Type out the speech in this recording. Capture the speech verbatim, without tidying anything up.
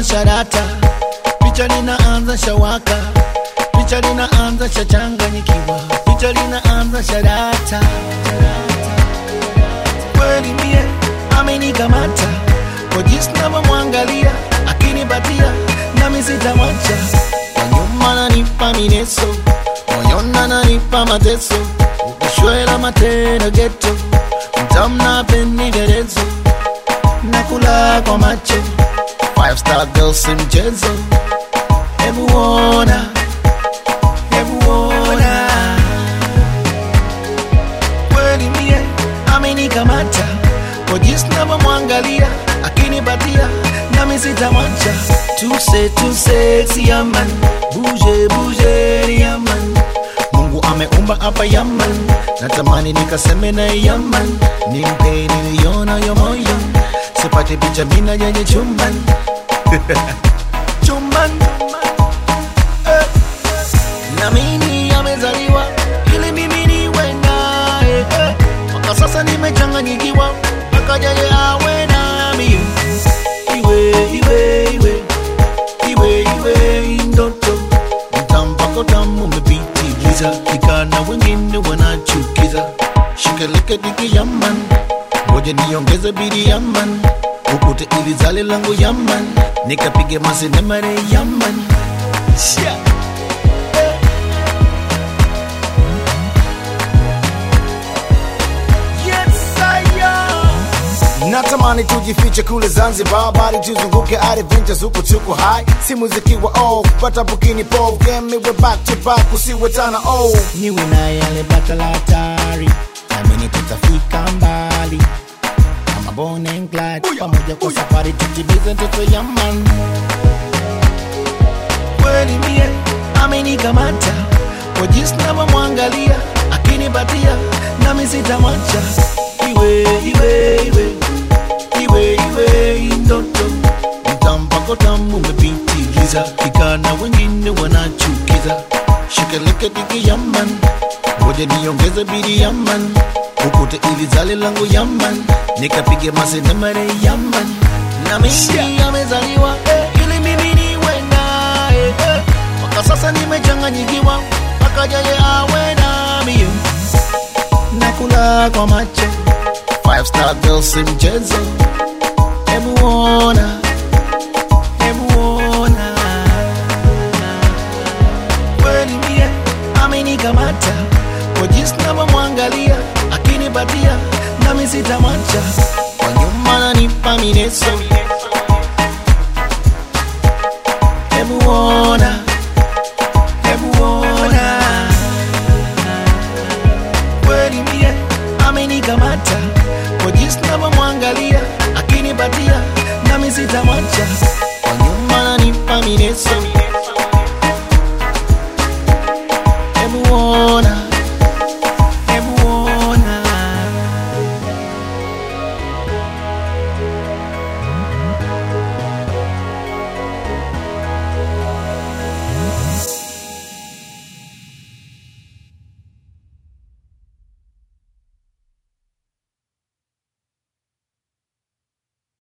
sharata, picha linaanza shawaka, picha linaanza shachanganyikiwa, picha linaanza sharata. Kweli mie amenikamata, kwa jinsi navyomwangalia akinipatia nami sitamwacha. Kwa nyuma ananipa mineso, moyoni ananipa mateso, ukishwela matendo ghetto, mtamna peni gerezo, nakula kwa macho, five star girl si mchezo. Hebu ona, hebu ona, kweli mie amenikamata, kwa jinsi navyomwangalia akinipatia nami sitamwacha. Too sexy, too sexy yaman, bouge bouge yaman, Mungu ameumba hapa yaman, natamani nikaseme na yaman, nimpe niliona yo moyo, sipati picha mina yenye chumban chumban eh. Na mimi amezaliwa ili mimi niwe naye eh. Mpaka sasa nimechanganyikiwa, mpaka yeye awe nami. Iwe iwe iwe iwe iwe ndoto, mtampako tamu umepitiliza, kikana wengine wanachukiza. Shikeleke diki yaman, ngoja niongeze bidi yaman, ukute ili zale langu yaman, nikapige masenemare yaman. Shia natamani tujifiche kule Zanzibar, bali tuzunguke adventures huko tuko high. Si muziki wa off, pata bukini pop, game we back to back, usiwe tana oh. Niwe na yale battle hatari, naamini tutafika mbali, kama Bonnie and Clyde, pamoja kwa safari tutimize ndoto ya man. Kweli mie amenikamata, kwa jinsi navyomwangalia akinipatia nami sitamwacha. Iwe iwe iwe iwe iwe ndoto, mtampako tamu umepitiliza, kikana wengine wanachukiza. Shikeleke diki yaman, ngoja niongeze bidi yaman, ukute ili zale langu yaman, nikapige masenemare yaman. Na mimi amezaliwa eh, ili mimi niwe naye eh. Mpaka sasa nimechanganyikiwa, mpaka yeye awe nami, nakula kwa macho, five star girl si mchezo. Hebu ona, hebu ona, kweli mie amenikamata, kwa jinsi navyomwangalia akinipatia nami sitamwacha. Kwa nyuma ananipa mineso, hebu ona.